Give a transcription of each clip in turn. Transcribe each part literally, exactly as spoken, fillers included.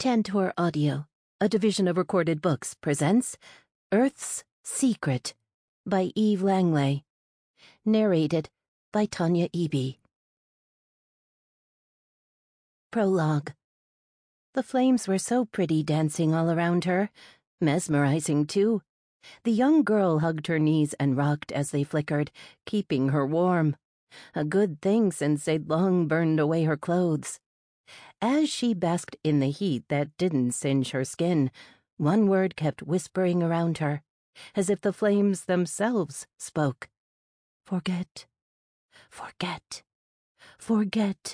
Tantor Audio, a division of Recorded Books, presents Earth's Secret by Eve Langley. Narrated by Tanya Eby. Prologue. The flames were so pretty dancing all around her, mesmerizing too. The young girl hugged her knees and rocked as they flickered, keeping her warm. A good thing, since they'd long burned away her clothes. As she basked in the heat that didn't singe her skin, one word kept whispering around her, as if the flames themselves spoke. Forget. Forget. Forget.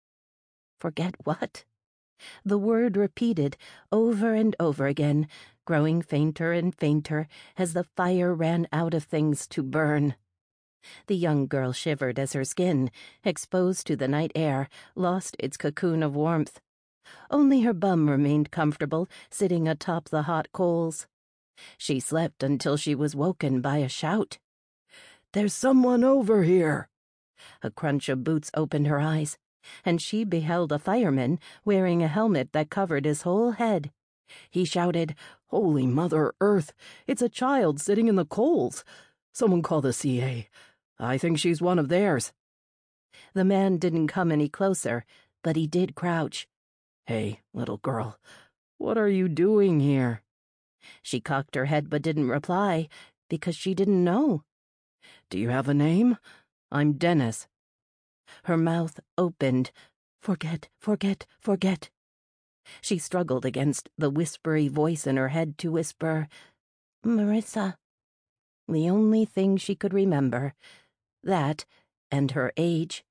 Forget what? The word repeated over and over again, growing fainter and fainter as the fire ran out of things to burn. The young girl shivered as her skin, exposed to the night air, lost its cocoon of warmth. Only her bum remained comfortable, sitting atop the hot coals. She slept until she was woken by a shout. "There's someone over here!" A crunch of boots opened her eyes, and she beheld a fireman wearing a helmet that covered his whole head. He shouted, "Holy Mother Earth! It's a child sitting in the coals! Someone call the C A. I think she's one of theirs." The man didn't come any closer, but he did crouch. "Hey, little girl, what are you doing here?" She cocked her head but didn't reply, because she didn't know. "Do you have a name? I'm Dennis." Her mouth opened. Forget, forget, forget. She struggled against the whispery voice in her head to whisper, "Marissa." The only thing she could remember. That, and her age.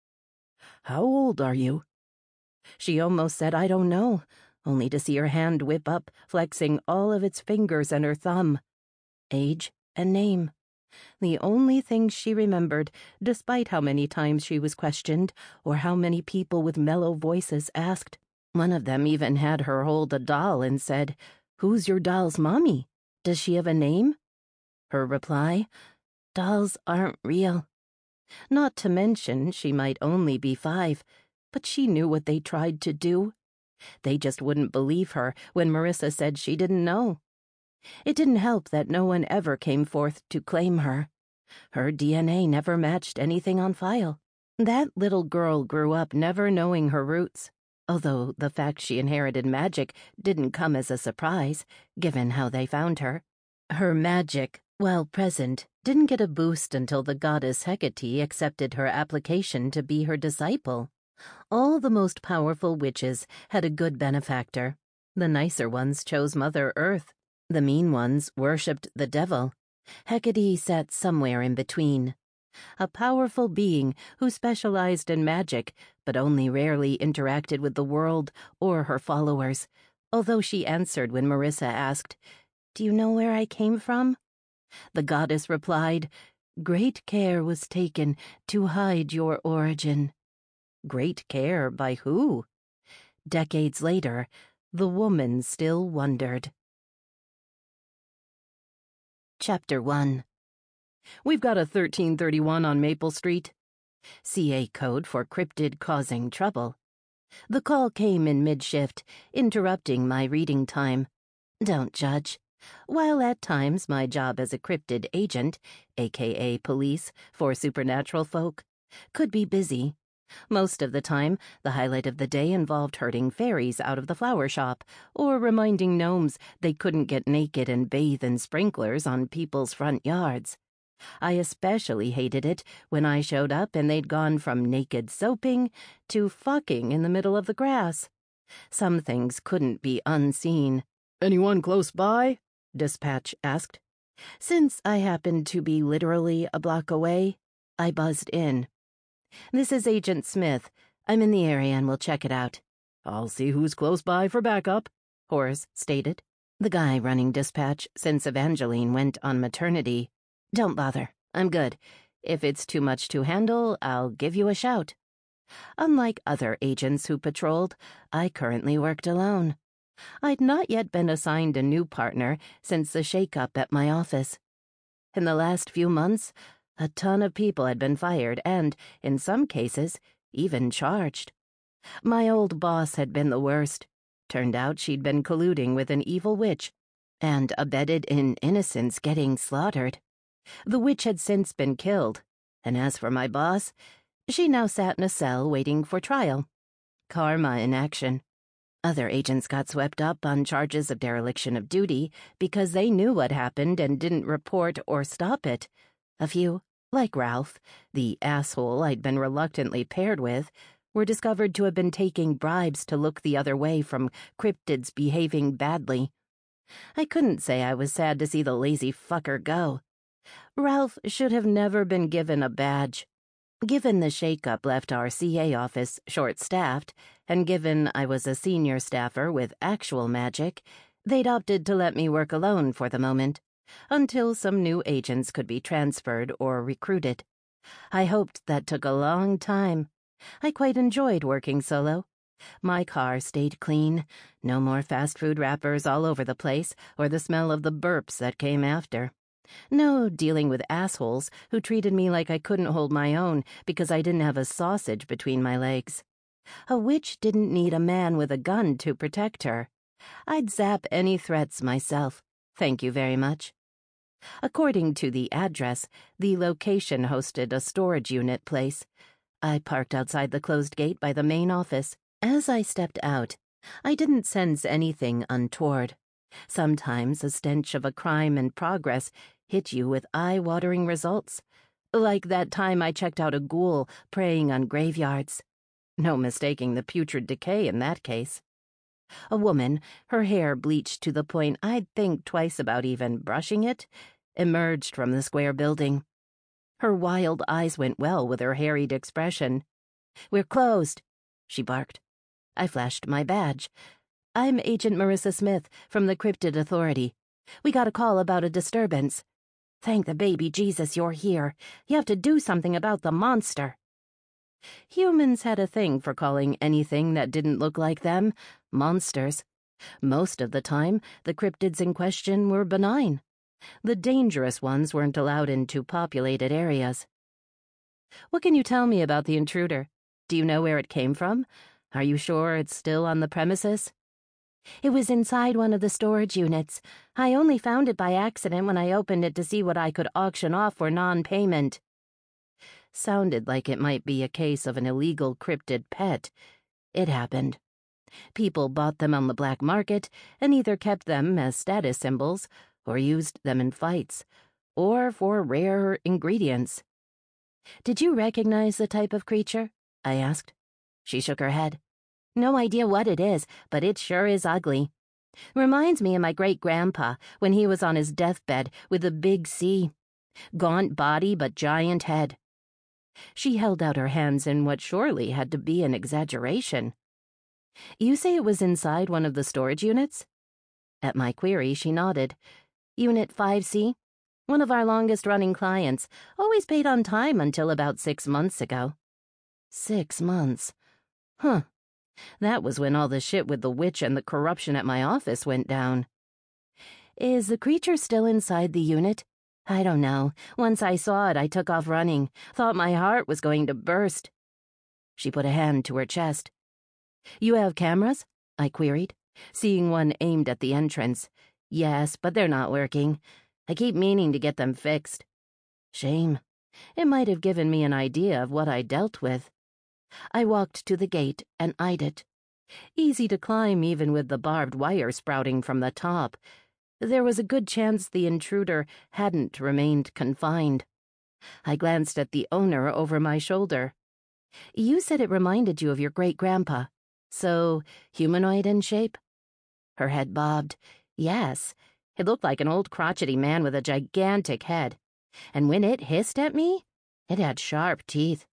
"How old are you?" She almost said, "I don't know," only to see her hand whip up, flexing all of its fingers and her thumb. Age and name. The only things she remembered, despite how many times she was questioned, or how many people with mellow voices asked. One of them even had her hold a doll and said, "Who's your doll's mommy? Does she have a name?" Her reply, "Dolls aren't real." Not to mention she might only be five, but she knew what they tried to do. They just wouldn't believe her when Marissa said she didn't know. It didn't help that no one ever came forth to claim her. Her D N A never matched anything on file. That little girl grew up never knowing her roots, although the fact she inherited magic didn't come as a surprise, given how they found her. Her magic, while present, didn't get a boost until the goddess Hecate accepted her application to be her disciple. All the most powerful witches had a good benefactor. The nicer ones chose Mother Earth. The mean ones worshipped the devil. Hecate sat somewhere in between. A powerful being who specialized in magic, but only rarely interacted with the world or her followers, although she answered when Marissa asked, "Do you know where I came from?" The goddess replied, "Great care was taken to hide your origin." Great care by who? Decades later, the woman still wondered. Chapter one. "We've got a thirteen thirty-one on Maple Street." C A code for cryptid causing trouble. The call came in mid-shift, interrupting my reading time. Don't judge. While at times my job as a cryptid agent, aka police, for supernatural folk, could be busy, most of the time the highlight of the day involved herding fairies out of the flower shop or reminding gnomes they couldn't get naked and bathe in sprinklers on people's front yards. I especially hated it when I showed up and they'd gone from naked soaping to fucking in the middle of the grass. Some things couldn't be unseen. "Anyone close by?" Dispatch asked. Since I happened to be literally a block away, I buzzed in. "This is Agent Smith. I'm in the area and we'll check it out." "I'll see who's close by for backup," Horace stated. The guy running dispatch since Evangeline went on maternity. "Don't bother. I'm good. If it's too much to handle, I'll give you a shout." Unlike other agents who patrolled, I currently worked alone. I'd not yet been assigned a new partner since the shake-up at my office. In the last few months, a ton of people had been fired and, in some cases, even charged. My old boss had been the worst. Turned out she'd been colluding with an evil witch and abetted in innocents getting slaughtered. The witch had since been killed, and as for my boss, she now sat in a cell waiting for trial. Karma in action. Other agents got swept up on charges of dereliction of duty because they knew what happened and didn't report or stop it. A few, like Ralph, the asshole I'd been reluctantly paired with, were discovered to have been taking bribes to look the other way from cryptids behaving badly. I couldn't say I was sad to see the lazy fucker go. Ralph should have never been given a badge. Given the shakeup left our C A office short-staffed, and given I was a senior staffer with actual magic, they'd opted to let me work alone for the moment, until some new agents could be transferred or recruited. I hoped that took a long time. I quite enjoyed working solo. My car stayed clean, no more fast food wrappers all over the place or the smell of the burps that came after. No dealing with assholes who treated me like I couldn't hold my own because I didn't have a sausage between my legs. A witch didn't need a man with a gun to protect her. I'd zap any threats myself. Thank you very much. According to the address, the location hosted a storage unit place. I parked outside the closed gate by the main office. As I stepped out, I didn't sense anything untoward. Sometimes a stench of a crime in progress hit you with eye-watering results, like that time I checked out a ghoul preying on graveyards. No mistaking the putrid decay in that case. A woman, her hair bleached to the point I'd think twice about even brushing it, emerged from the square building. Her wild eyes went well with her harried expression. "We're closed," she barked. I flashed my badge. "I'm Agent Marissa Smith from the Cryptid Authority. We got a call about a disturbance. Thank the baby Jesus you're here. You have to do something about the monster." Humans had a thing for calling anything that didn't look like them monsters. Most of the time, the cryptids in question were benign. The dangerous ones weren't allowed into populated areas. "What can you tell me about the intruder? Do you know where it came from? Are you sure it's still on the premises?" "It was inside one of the storage units. I only found it by accident when I opened it to see what I could auction off for non-payment." Sounded like it might be a case of an illegal cryptid pet. It happened. People bought them on the black market and either kept them as status symbols or used them in fights, or for rare ingredients. "Did you recognize the type of creature?" I asked. She shook her head. "No idea what it is, but it sure is ugly. Reminds me of my great-grandpa when he was on his deathbed with a big C. Gaunt body but giant head." She held out her hands in what surely had to be an exaggeration. "You say it was inside one of the storage units?" At my query, she nodded. "Unit five C. One of our longest-running clients. Always paid on time until about six months ago." Six months. Huh. That was when all the shit with the witch and the corruption at my office went down. "Is the creature still inside the unit?" "I don't know. Once I saw it, I took off running. Thought my heart was going to burst." She put a hand to her chest. "You have cameras?" I queried, seeing one aimed at the entrance. "Yes, but they're not working. I keep meaning to get them fixed." Shame. It might have given me an idea of what I dealt with. I walked to the gate and eyed it. Easy to climb even with the barbed wire sprouting from the top. There was a good chance the intruder hadn't remained confined. I glanced at the owner over my shoulder. "You said it reminded you of your great-grandpa. So, humanoid in shape?" Her head bobbed. "Yes. It looked like an old crotchety man with a gigantic head. And when it hissed at me, it had sharp teeth."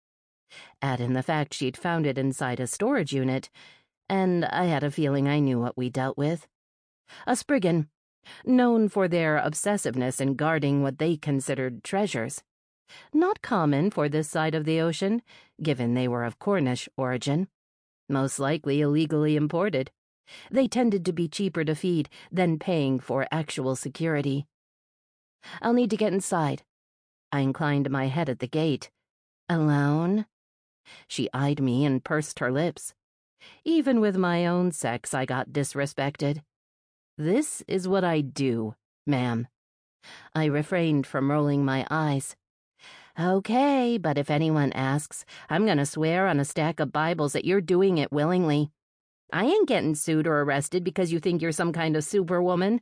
Add in the fact she'd found it inside a storage unit, and I had a feeling I knew what we dealt with. A Spriggan, known for their obsessiveness in guarding what they considered treasures. Not common for this side of the ocean, given they were of Cornish origin. Most likely illegally imported. They tended to be cheaper to feed than paying for actual security. "I'll need to get inside." I inclined my head at the gate. "Alone?" She eyed me and pursed her lips. Even with my own sex, I got disrespected. This is what I do, ma'am. I refrained from rolling my eyes. Okay, but if anyone asks, I'm gonna swear on a stack of Bibles that you're doing it willingly. I ain't getting sued or arrested because you think you're some kind of superwoman.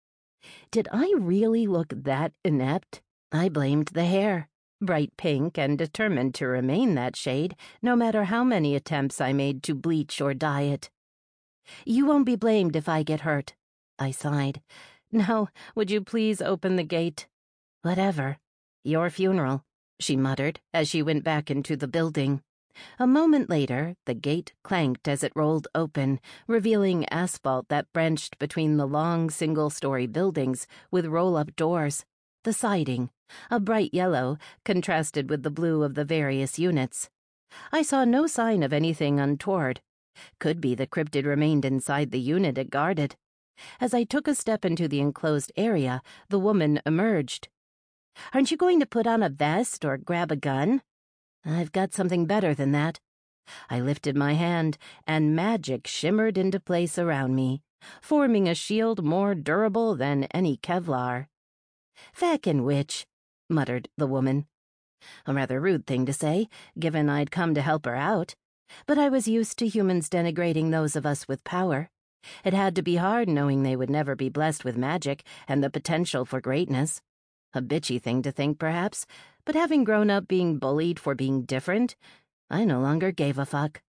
Did I really look that inept? I blamed the hair, bright pink and determined to remain that shade, no matter how many attempts I made to bleach or dye it. You won't be blamed if I get hurt, I sighed. Now, would you please open the gate? Whatever. Your funeral, she muttered as she went back into the building. A moment later, the gate clanked as it rolled open, revealing asphalt that branched between the long single-story buildings with roll-up doors. The siding, a bright yellow, contrasted with the blue of the various units. I saw no sign of anything untoward. Could be the cryptid remained inside the unit it guarded. As I took a step into the enclosed area, the woman emerged. Aren't you going to put on a vest or grab a gun? I've got something better than that. I lifted my hand, and magic shimmered into place around me, forming a shield more durable than any Kevlar. Feckin' witch, muttered the woman. A rather rude thing to say, given I'd come to help her out. But I was used to humans denigrating those of us with power. It had to be hard knowing they would never be blessed with magic and the potential for greatness. A bitchy thing to think, perhaps, but having grown up being bullied for being different, I no longer gave a fuck.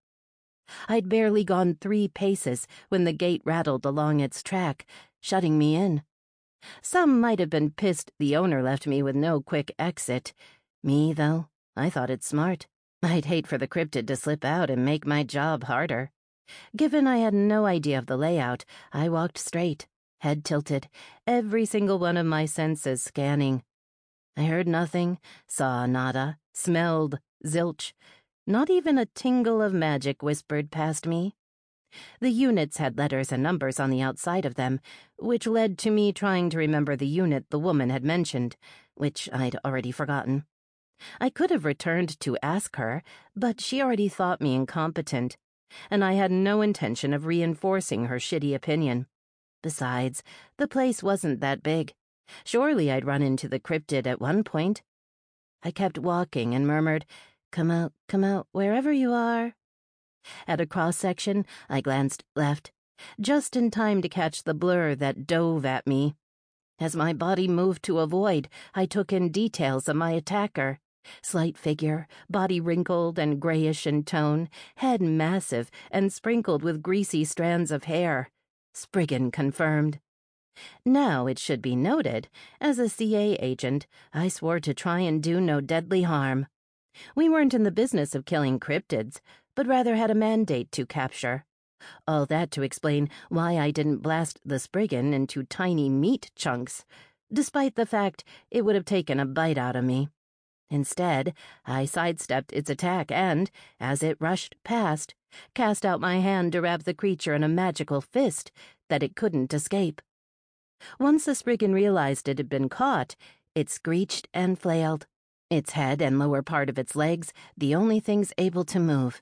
I'd barely gone three paces when the gate rattled along its track, shutting me in. Some might have been pissed the owner left me with no quick exit. Me, though, I thought it smart. I'd hate for the cryptid to slip out and make my job harder. Given I had no idea of the layout, I walked straight, head tilted, every single one of my senses scanning. I heard nothing, saw nada, smelled zilch. Not even a tingle of magic whispered past me. The units had letters and numbers on the outside of them, which led to me trying to remember the unit the woman had mentioned, which I'd already forgotten. I could have returned to ask her, but she already thought me incompetent, and I had no intention of reinforcing her shitty opinion. Besides, the place wasn't that big. Surely I'd run into the cryptid at one point. I kept walking and murmured, "Come out, come out, wherever you are." At a cross-section, I glanced left, just in time to catch the blur that dove at me. As my body moved to avoid, I took in details of my attacker. Slight figure, body wrinkled and grayish in tone, head massive and sprinkled with greasy strands of hair. Spriggan confirmed. Now, it should be noted, as a C A agent, I swore to try and do no deadly harm. We weren't in the business of killing cryptids, but rather had a mandate to capture. All that to explain why I didn't blast the Spriggan into tiny meat chunks, despite the fact it would have taken a bite out of me. Instead, I sidestepped its attack and, as it rushed past, cast out my hand to wrap the creature in a magical fist that it couldn't escape. Once the Spriggan realized it had been caught, it screeched and flailed, its head and lower part of its legs the only things able to move.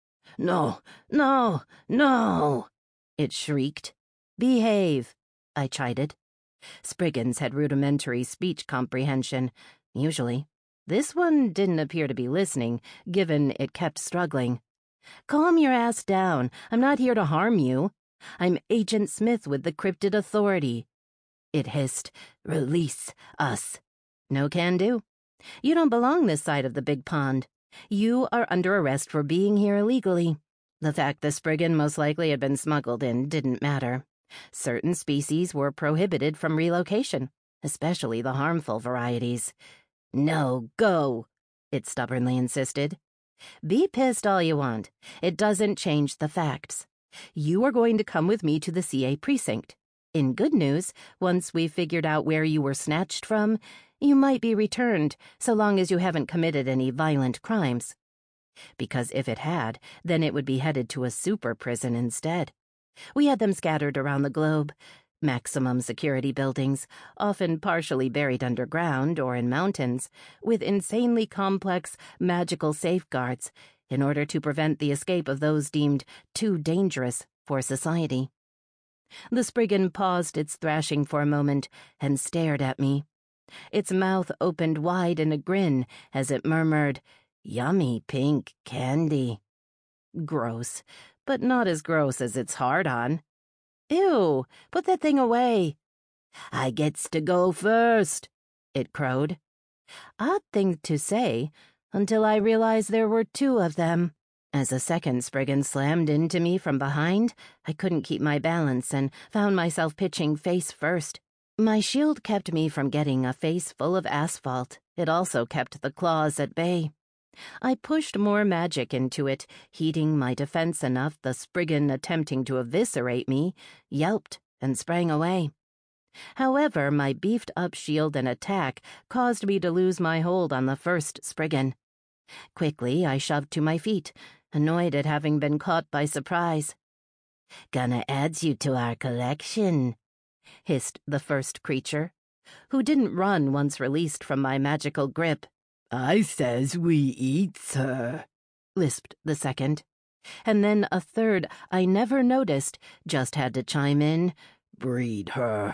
"No, no, no!" it shrieked. "Behave," I chided. Spriggans had rudimentary speech comprehension, usually. This one didn't appear to be listening, given it kept struggling. "Calm your ass down. I'm not here to harm you. I'm Agent Smith with the Cryptid Authority." It hissed, "Release us." "No can do. You don't belong this side of the big pond. You are under arrest for being here illegally." The fact the Spriggan most likely had been smuggled in didn't matter. Certain species were prohibited from relocation, especially the harmful varieties. "No, go," it stubbornly insisted. "Be pissed all you want. It doesn't change the facts. You are going to come with me to the C A precinct. In good news, once we've figured out where you were snatched from, you might be returned, so long as you haven't committed any violent crimes. Because if it had, then it would be headed to a super prison instead. We had them scattered around the globe. Maximum security buildings, often partially buried underground or in mountains, with insanely complex, magical safeguards, in order to prevent the escape of those deemed too dangerous for society. The Spriggan paused its thrashing for a moment and stared at me. Its mouth opened wide in a grin as it murmured, "Yummy pink candy." Gross, but not as gross as its hard-on. "Ew, put that thing away." "I gets to go first," it crowed. Odd thing to say, until I realized there were two of them. As a second Spriggan slammed into me from behind, I couldn't keep my balance and found myself pitching face first. My shield kept me from getting a face full of asphalt. It also kept the claws at bay. I pushed more magic into it, heeding my defense enough the Spriggan attempting to eviscerate me yelped and sprang away. However, my beefed-up shield and attack caused me to lose my hold on the first Spriggan. Quickly, I shoved to my feet, annoyed at having been caught by surprise. "Gonna add you to our collection," hissed the first creature, who didn't run once released from my magical grip. "I says we eats her," lisped the second. And then a third I never noticed just had to chime in, "Breed her."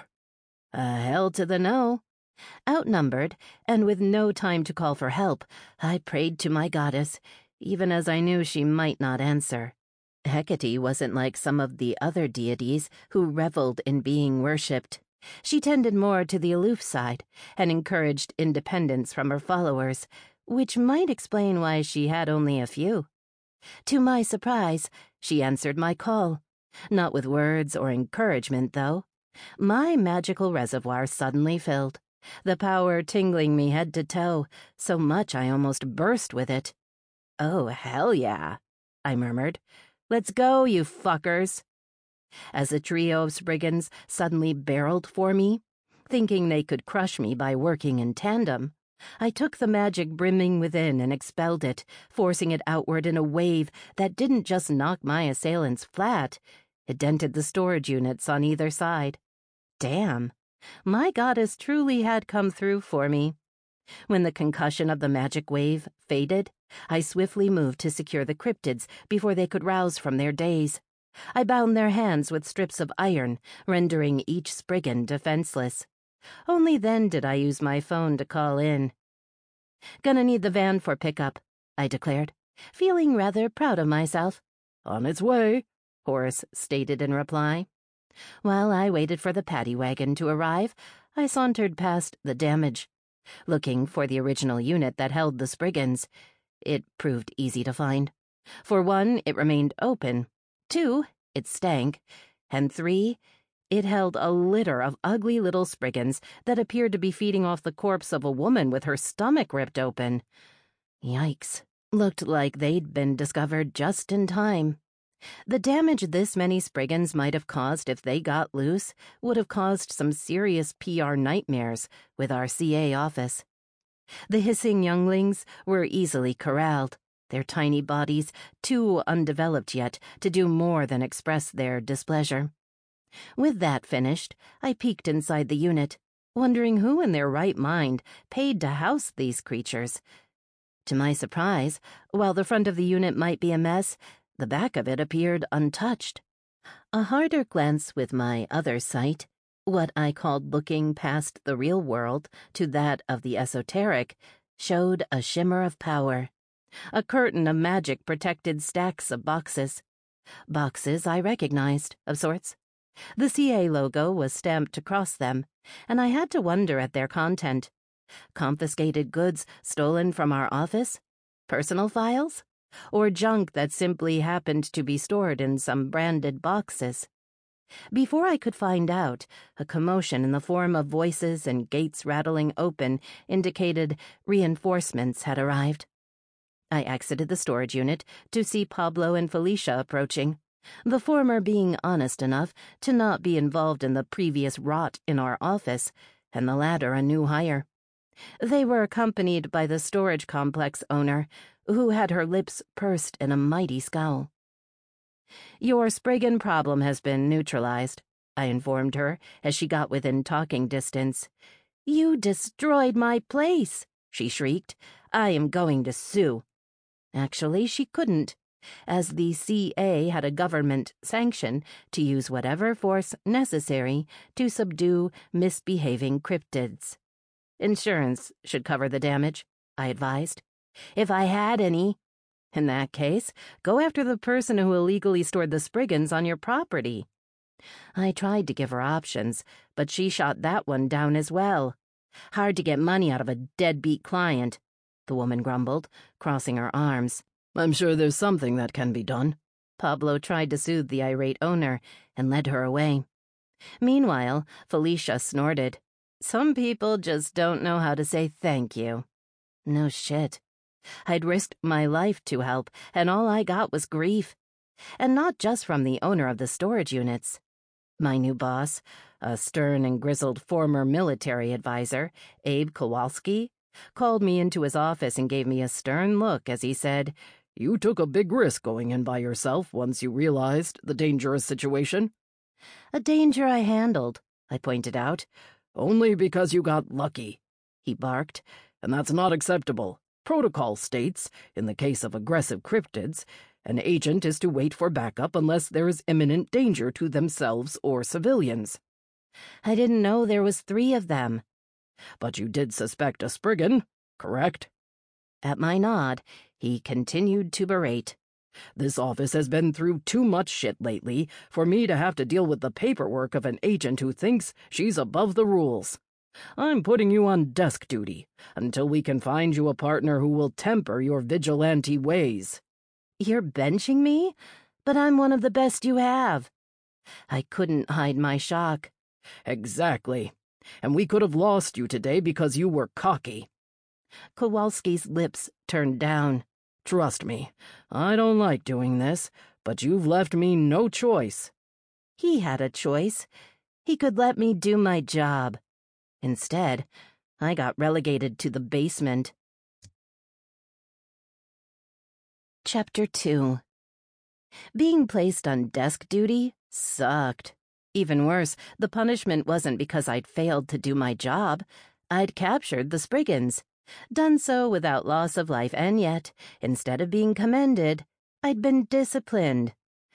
A hell to the no. Outnumbered, and with no time to call for help, I prayed to my goddess, even as I knew she might not answer. Hecate wasn't like some of the other deities who reveled in being worshipped. She tended more to the aloof side and encouraged independence from her followers, which might explain why she had only a few. To my surprise, she answered my call. Not with words or encouragement, though. My magical reservoir suddenly filled, the power tingling me head to toe, so much I almost burst with it. "Oh, hell yeah," I murmured. "Let's go, you fuckers." As a trio of Spriggans suddenly barreled for me, thinking they could crush me by working in tandem, I took the magic brimming within and expelled it, forcing it outward in a wave that didn't just knock my assailants flat, it dented the storage units on either side. Damn, my goddess truly had come through for me. When the concussion of the magic wave faded, I swiftly moved to secure the cryptids before they could rouse from their daze. I bound their hands with strips of iron, rendering each Spriggan defenseless. Only then did I use my phone to call in. "Gonna need the van for pickup," I declared, feeling rather proud of myself. "On its way," Horace stated in reply. While I waited for the paddy wagon to arrive, I sauntered past the damage, looking for the original unit that held the Spriggans. It proved easy to find. For one, it remained open. Two, it stank. And three, it held a litter of ugly little Spriggans that appeared to be feeding off the corpse of a woman with her stomach ripped open. Yikes. Looked like they'd been discovered just in time. The damage this many Spriggans might have caused if they got loose would have caused some serious P R nightmares with our C A office. The hissing younglings were easily corralled, their tiny bodies too undeveloped yet to do more than express their displeasure. With that finished, I peeked inside the unit, wondering who in their right mind paid to house these creatures. To my surprise, while the front of the unit might be a mess, the back of it appeared untouched. A harder glance with my other sight, what I called looking past the real world to that of the esoteric, showed a shimmer of power. A curtain of magic protected stacks of boxes. Boxes I recognized, of sorts. The C A logo was stamped across them, and I had to wonder at their content. Confiscated goods stolen from our office? Personal files? Or junk that simply happened to be stored in some branded boxes? Before I could find out, a commotion in the form of voices and gates rattling open indicated reinforcements had arrived. I exited the storage unit to see Pablo and Felicia approaching, the former being honest enough to not be involved in the previous rot in our office, and the latter a new hire. They were accompanied by the storage complex owner, who had her lips pursed in a mighty scowl. "Your Spriggan problem has been neutralized," I informed her as she got within talking distance. "You destroyed my place," she shrieked. "I am going to sue." Actually, she couldn't, as the C A had a government sanction to use whatever force necessary to subdue misbehaving cryptids. Insurance should cover the damage, I advised. If I had any. In that case, go after the person who illegally stored the Spriggans on your property. I tried to give her options, but she shot that one down as well. Hard to get money out of a deadbeat client, the woman grumbled, crossing her arms. I'm sure there's something that can be done. Pablo tried to soothe the irate owner and led her away. Meanwhile, Felicia snorted. Some people just don't know how to say thank you. No shit. I'd risked my life to help, and all I got was grief. And not just from the owner of the storage units. My new boss, a stern and grizzled former military advisor, Abe Kowalski, called me into his office and gave me a stern look as he said, "You took a big risk going in by yourself once you realized the dangerous situation." A danger I handled, I pointed out. Only because you got lucky, he barked, and that's not acceptable. Protocol states, in the case of aggressive cryptids, an agent is to wait for backup unless there is imminent danger to themselves or civilians. I didn't know there was three of them. But you did suspect a Spriggan, correct? At my nod, he continued to berate. This office has been through too much shit lately for me to have to deal with the paperwork of an agent who thinks she's above the rules. I'm putting you on desk duty until we can find you a partner who will temper your vigilante ways. You're benching me? But I'm one of the best you have. I couldn't hide my shock. Exactly. And we could have lost you today because you were cocky. Kowalski's lips turned down. Trust me, I don't like doing this, but you've left me no choice. He had a choice. He could let me do my job. Instead, I got relegated to the basement. Chapter two. Being placed on desk duty sucked. Even worse, the punishment wasn't because I'd failed to do my job. I'd captured the Spriggans. Done so without loss of life, and yet, instead of being commended, I'd been disciplined.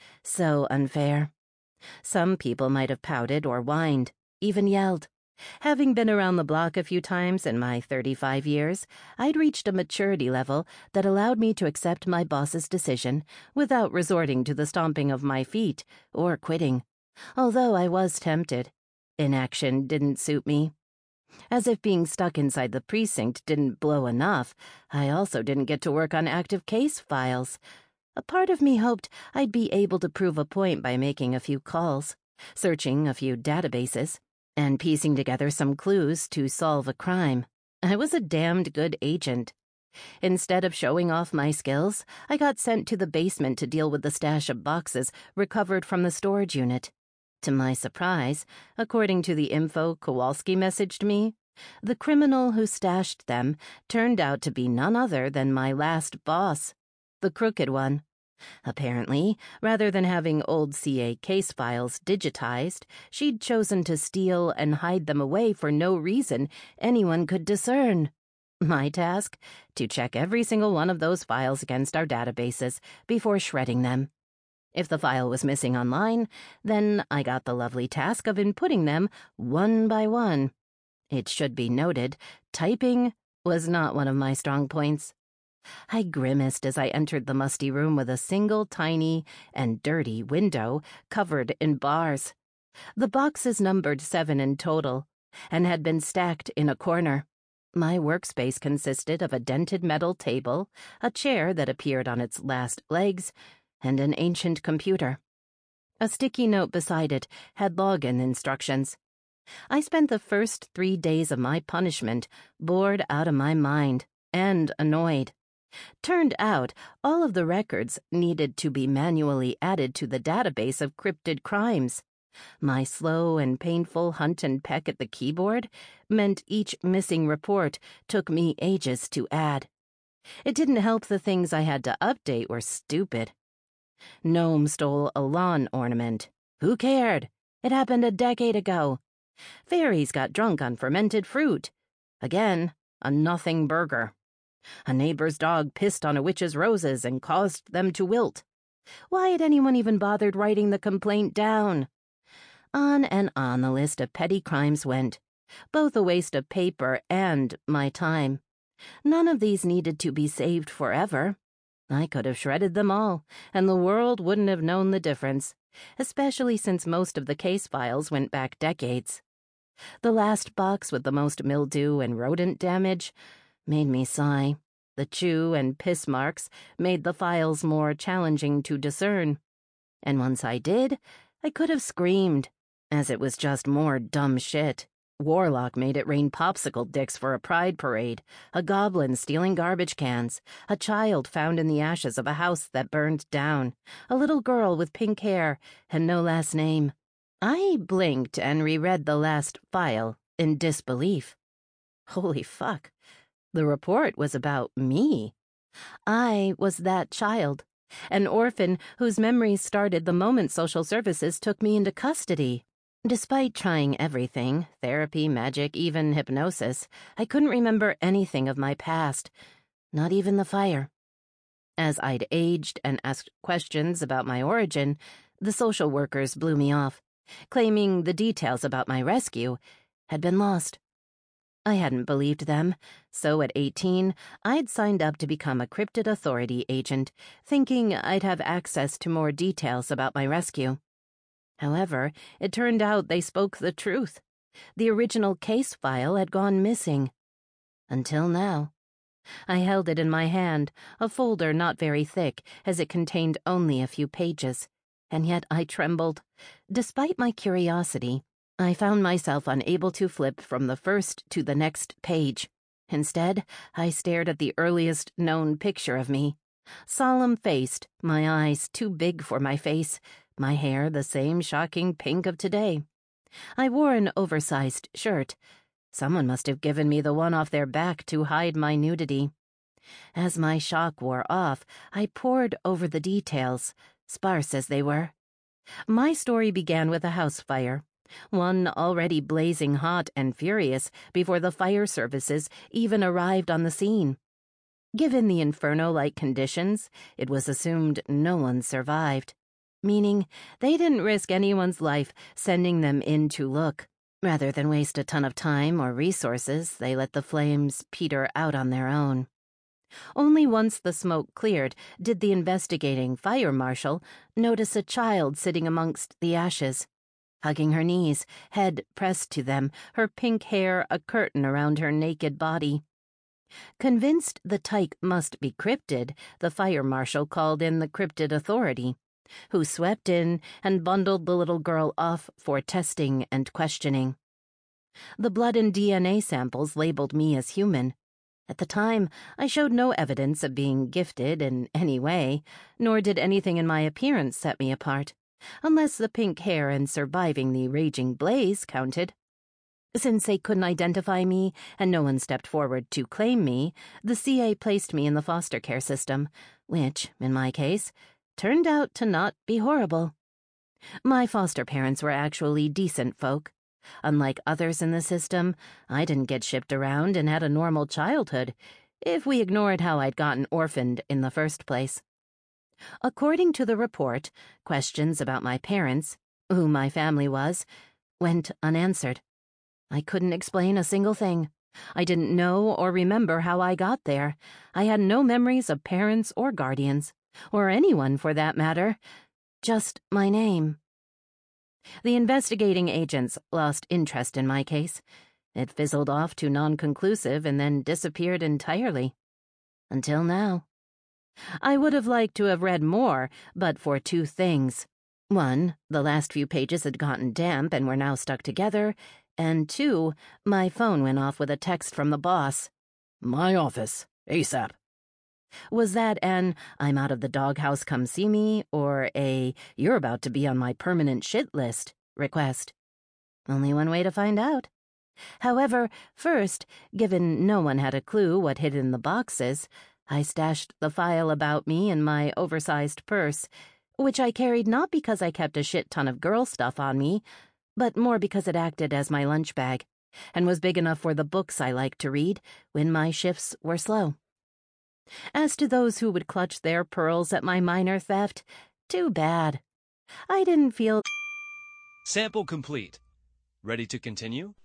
So unfair. Some people might have pouted or whined, even yelled. Having been around the block a few times in my thirty-five years, I'd reached a maturity level that allowed me to accept my boss's decision without resorting to the stomping of my feet or quitting, although I was tempted. Inaction didn't suit me. As if being stuck inside the precinct didn't blow enough, I also didn't get to work on active case files. A part of me hoped I'd be able to prove a point by making a few calls, searching a few databases, and piecing together some clues to solve a crime. I was a damned good agent. Instead of showing off my skills, I got sent to the basement to deal with the stash of boxes recovered from the storage unit. To my surprise, according to the info Kowalski messaged me, the criminal who stashed them turned out to be none other than my last boss, the crooked one. Apparently, rather than having old C A case files digitized, she'd chosen to steal and hide them away for no reason anyone could discern. My task? To check every single one of those files against our databases before shredding them. If the file was missing online, then I got the lovely task of inputting them one by one. It should be noted, typing was not one of my strong points. I grimaced as I entered the musty room with a single tiny and dirty window covered in bars. The boxes numbered seven in total, and had been stacked in a corner. My workspace consisted of a dented metal table, a chair that appeared on its last legs, and an ancient computer. A sticky note beside it had login instructions. I spent the first three days of my punishment bored out of my mind and annoyed. Turned out, all of the records needed to be manually added to the database of cryptid crimes. My slow and painful hunt and peck at the keyboard meant each missing report took me ages to add. It didn't help the things I had to update were stupid. Gnome stole a lawn ornament. Who cared? It happened a decade ago. Fairies got drunk on fermented fruit. Again, a nothing burger. A neighbor's dog pissed on a witch's roses and caused them to wilt. Why had anyone even bothered writing the complaint down? On and on the list of petty crimes went, both a waste of paper and my time. None of these needed to be saved forever. I could have shredded them all, and the world wouldn't have known the difference, especially since most of the case files went back decades. The last box with the most mildew and rodent damage made me sigh. The chew and piss marks made the files more challenging to discern. And once I did, I could have screamed, as it was just more dumb shit. Warlock made it rain popsicle dicks for a pride parade, a goblin stealing garbage cans, a child found in the ashes of a house that burned down, a little girl with pink hair and no last name. I blinked and reread the last file in disbelief. Holy fuck. The report was about me. I was that child, an orphan whose memories started the moment social services took me into custody. Despite trying everything, therapy, magic, even hypnosis, I couldn't remember anything of my past, not even the fire. As I'd aged and asked questions about my origin, the social workers blew me off, claiming the details about my rescue had been lost. I hadn't believed them, so at eighteen, I'd signed up to become a cryptid authority agent, thinking I'd have access to more details about my rescue. However, it turned out they spoke the truth. The original case file had gone missing. Until now. I held it in my hand, a folder not very thick, as it contained only a few pages, and yet I trembled. Despite my curiosity, I found myself unable to flip from the first to the next page. Instead, I stared at the earliest known picture of me. Solemn-faced, my eyes too big for my face, my hair the same shocking pink of today. I wore an oversized shirt. Someone must have given me the one off their back to hide my nudity. As my shock wore off, I pored over the details, sparse as they were. My story began with a house fire, one already blazing hot and furious before the fire services even arrived on the scene. Given the inferno-like conditions, it was assumed no one survived, meaning they didn't risk anyone's life sending them in to look. Rather than waste a ton of time or resources, they let the flames peter out on their own. Only once the smoke cleared did the investigating fire marshal notice a child sitting amongst the ashes, hugging her knees, head pressed to them, her pink hair a curtain around her naked body. Convinced the tyke must be cryptid, the fire marshal called in the cryptid authority, who swept in and bundled the little girl off for testing and questioning. The blood and D N A samples labeled me as human. At the time, I showed no evidence of being gifted in any way, nor did anything in my appearance set me apart, unless the pink hair and surviving the raging blaze counted. Since they couldn't identify me and no one stepped forward to claim me, the C A placed me in the foster care system, which, in my case, turned out to not be horrible. My foster parents were actually decent folk. Unlike others in the system, I didn't get shipped around and had a normal childhood, if we ignored how I'd gotten orphaned in the first place. According to the report, questions about my parents, who my family was, went unanswered. I couldn't explain a single thing. I didn't know or remember how I got there. I had no memories of parents or guardians, or anyone for that matter, just my name. The investigating agents lost interest in my case. It fizzled off to non-conclusive and then disappeared entirely. Until now. I would have liked to have read more, but for two things. One, the last few pages had gotten damp and were now stuck together, and two, my phone went off with a text from the boss. "My office, ASAP." Was that an "I'm out of the doghouse, come see me," or a "you're about to be on my permanent shit list" request? Only one way to find out. However, first, given no one had a clue what hid in the boxes, I stashed the file about me in my oversized purse, which I carried not because I kept a shit ton of girl stuff on me, but more because it acted as my lunch bag, and was big enough for the books I liked to read when my shifts were slow. As to those who would clutch their pearls at my minor theft, too bad. I didn't feel... Sample complete. Ready to continue?